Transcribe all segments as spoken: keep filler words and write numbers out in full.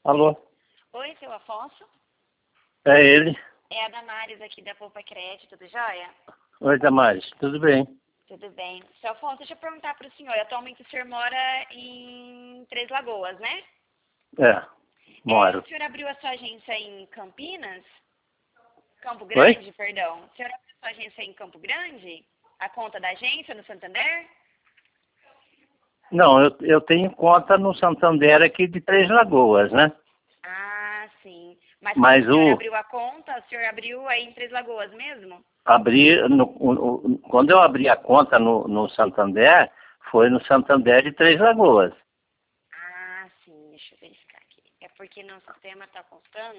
Alô? Oi, seu Afonso? É ele? É a Damares aqui da Poupa Crédito, tudo jóia? Oi, Damares, tudo bem? Tudo bem. Seu Afonso, deixa eu perguntar para o senhor. Atualmente o senhor mora em Três Lagoas, né? É, moro. É, o senhor abriu a sua agência em Campinas? Campo Oi? Grande, perdão. O senhor abriu a sua agência em Campo Grande? A conta da agência no Santander? Não, eu, eu tenho conta no Santander aqui de Três Lagoas, né? Ah, sim. Mas, Mas quando o senhor o abriu a conta, o senhor abriu aí em Três Lagoas mesmo? abri, no, o, o- quando eu abri a conta no, no Santander, foi no Santander de Três Lagoas. Ah, sim. Deixa eu verificar aqui. É porque no sistema está constando.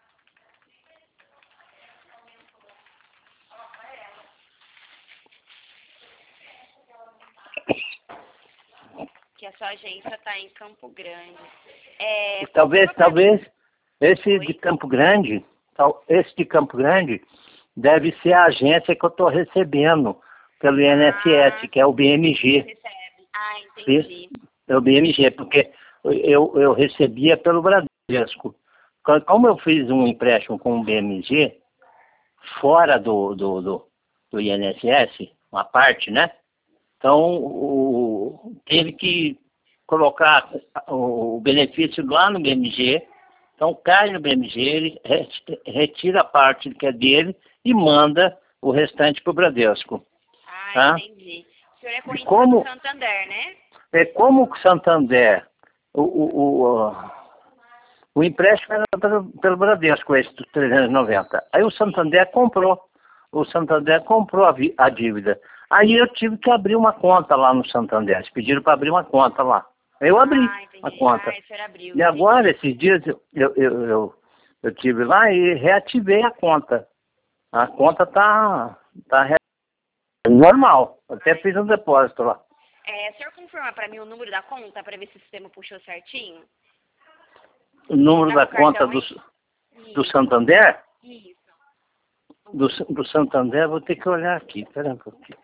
Que a sua agência está em Campo Grande. É, Talvez, confirma pra mim. talvez, esse Oi? de Campo Grande, tal- esse de Campo Grande deve ser a agência que eu estou recebendo pelo I N S S, Ah, que é o B M G. recebe. Ah, Esse entendi. é o B M G, porque eu, eu recebia pelo Bradesco. Co- Como eu fiz um empréstimo com o B M G, fora do, do, do, do I N S S, uma parte, né? Então, o, teve que colocar o, o benefício lá no B M G. Então, cai no B M G, ele re- retira a parte que é dele e manda o restante para o Bradesco. Ah, Tá? entendi. O senhor é E correntista do como, Santander, né? é como o Santander, o, o, o, o empréstimo era pelo, pelo Bradesco, esse dos trezentos e noventa. Aí o Santander comprou. O Santander comprou a, vi- a dívida. Aí eu tive que abrir uma conta lá no Santander. Eles pediram para abrir uma conta lá. Aí eu abri Ah, a entendi. conta. Ah, o senhor abriu, E agora, entendi. esses dias, eu, eu, eu, eu, eu tive lá e reativei a conta. A conta tá, tá re- normal. Até fiz um depósito lá. É, o senhor confirma para mim o número da conta para ver se o sistema puxou certinho? O número Tá da com o conta cartão do, aí? do Isso, Santander? isso. Do, do Santander, vou ter que olhar aqui. Espera um pouquinho.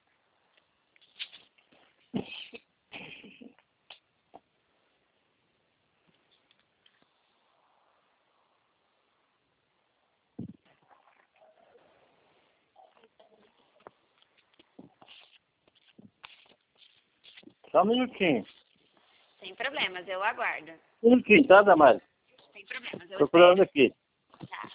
Só um minutinho. Sem problemas, eu aguardo. Um minutinho, tá, Damares? Sem problemas, eu Procurando espero. aqui. Tá.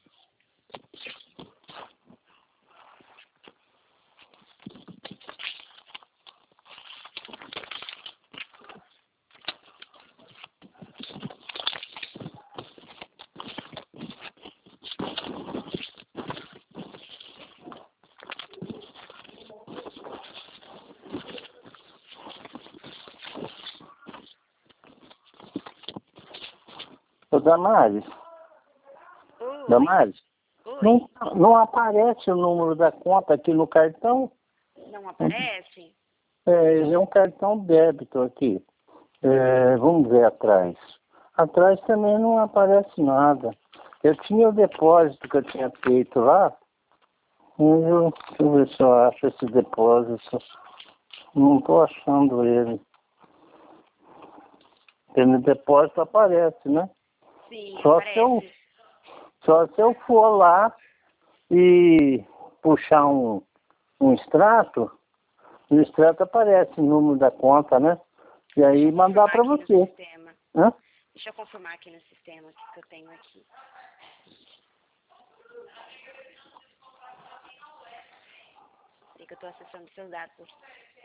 Ô, Damares, Oi, Damares, oi. não, não aparece o número da conta aqui no cartão. Não aparece? É, é um cartão débito aqui. É, vamos ver atrás. Atrás também não aparece nada. Eu tinha o depósito que eu tinha feito lá. Mas eu, deixa eu ver se eu acho esse depósito. Não estou achando ele. Porque no depósito aparece, né? Sim, Só se eu, aparece. só se eu for lá e puxar um, um extrato, no extrato aparece o número da conta, né? E aí mandar para Confirmar aqui no você. sistema. Hã? Deixa eu confirmar aqui no sistema o que que eu tenho aqui. Sei que eu estou acessando seus dados aqui.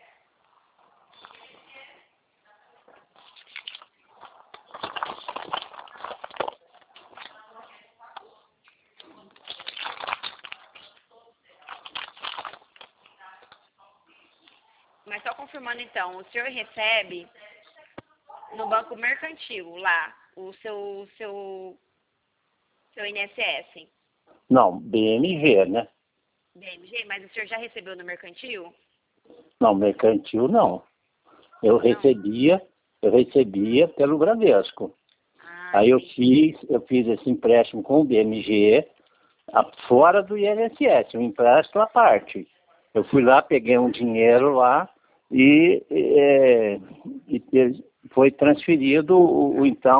Mas só confirmando então, o senhor recebe no banco mercantil lá o seu seu seu I N S S, Não, B M G, né? B M G, mas o senhor já recebeu no mercantil? Não, mercantil não. Eu Não. recebia, eu recebia pelo Bradesco. Ah, Aí eu entendi. fiz, eu fiz esse empréstimo com o B M G, a- fora do I N S S, um empréstimo à parte. Eu fui lá, peguei um dinheiro lá e, é, e- e foi transferido o, o- então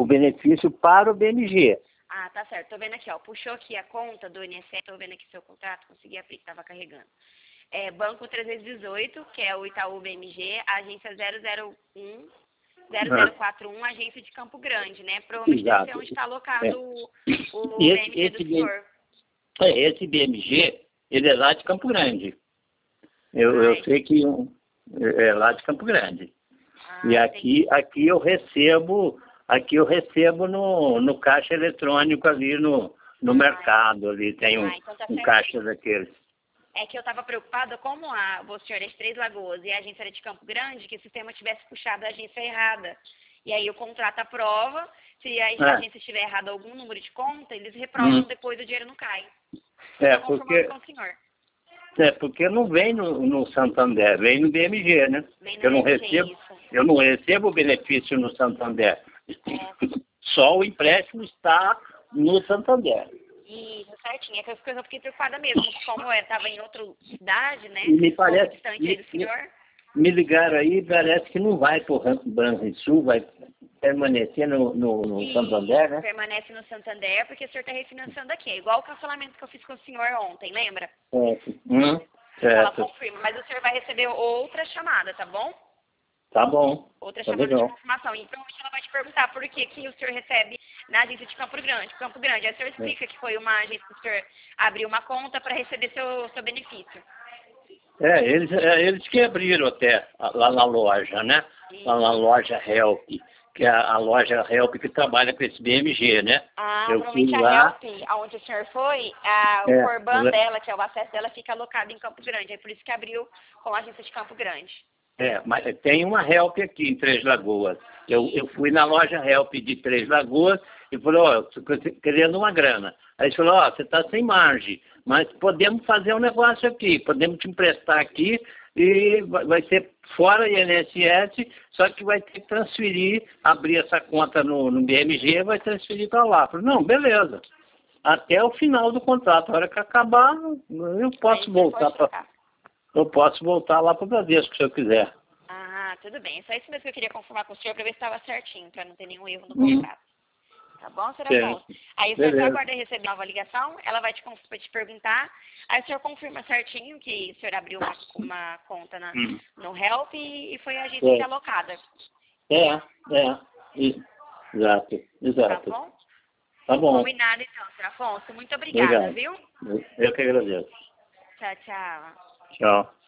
o benefício para o B M G. Ah, tá certo. Tô vendo aqui, ó. Puxou aqui a conta do I N S S. Tô vendo aqui seu contrato. Consegui abrir, que tava carregando. É, Banco trezentos e dezoito, que é o Itaú B M G, agência zero zero um, zero zero quatro um, agência de Campo Grande, né? Provavelmente deve ser onde está alocado É. o, o Esse, B M G do esse, senhor. é, esse B M G, ele é lá de Campo Grande. Eu, Ah, eu é. sei que um, é é lá de Campo Grande. Ah, E aqui, aqui eu recebo, aqui eu recebo no, no caixa eletrônico ali no, no Ah, mercado, ali tem um, ah, então tá um certinho. caixa daqueles. É que eu estava preocupada, como a, o senhor é de Três Lagoas e a agência era de Campo Grande, que o sistema tivesse puxado a agência errada. E aí o contrato aprova, se a, se a É. agência estiver errada algum número de conta, eles reprovam, Hum. depois o dinheiro não cai. É, Estou confirmando porque, com o senhor. é porque não vem no, no Santander, vem no B M G, né? Vem no Eu não B M G recebo, isso. eu não recebo o benefício no Santander. É, Só o empréstimo está no Santander. isso, certinho. É que eu fiquei eu fiquei preocupada mesmo, como eu estava em outra cidade, né? E me Um pouco parece, distante me, aí do me, senhor. me ligaram aí, parece que não vai para o Banrisul, vai permanecer no, no, no E Santander, né? permanece no Santander, porque o senhor está refinanciando aqui. É igual o cancelamento que eu fiz com o senhor ontem, lembra? Certo. Hum, Ela certo. confirma, mas o senhor vai receber outra chamada, tá bom? Tá bom. Outra Tá chamada de legal. confirmação. E provavelmente ela vai te perguntar por que, que o senhor recebe na agência de Campo Grande. Campo Grande. Aí o senhor explica que foi uma agência que o senhor abriu uma conta para receber seu, seu benefício. É, eles, é, eles que abriram até lá na loja, né? Lá na loja Help, que é a, a loja Help que trabalha com esse B M G, né? Ah, Eu fui provavelmente a lá. Help, aonde o senhor foi, a, o É, Corban le- dela, que é o acesso dela, fica alocado em Campo Grande. É por isso que abriu com a agência de Campo Grande. é, mas tem uma Help aqui em Três Lagoas. Eu, eu fui na loja Help de Três Lagoas e falei, ó, eu tô querendo uma grana. Aí ele falou, ó, você está sem margem, mas podemos fazer um negócio aqui, podemos te emprestar aqui e vai vai ser fora I N S S, só que vai ter que transferir, abrir essa conta no, no B M G e vai transferir para lá. Eu falei, não, beleza. Até o final do contrato, a hora que acabar, eu posso Aí você voltar pode para trocar. eu posso voltar lá para o Bradesco, se eu quiser. Ah, tudo bem. É só isso mesmo que eu queria confirmar com o senhor para ver se estava certinho, para não ter nenhum erro no Hum, contrato. Tá bom, senhor certo. Afonso? Aí o senhor só Beleza. aguarda receber nova ligação, ela vai te, conf- vai te perguntar, aí o senhor confirma certinho que o senhor abriu uma, uma conta na, Hum, no Help e, e foi a agência é. que é alocada. É, é. I- Exato, Tá exato. bom? Tá bom. Combinado então, senhor Afonso. Muito obrigada, Obrigado. viu? Eu que agradeço. Tchau, tchau. Tchau.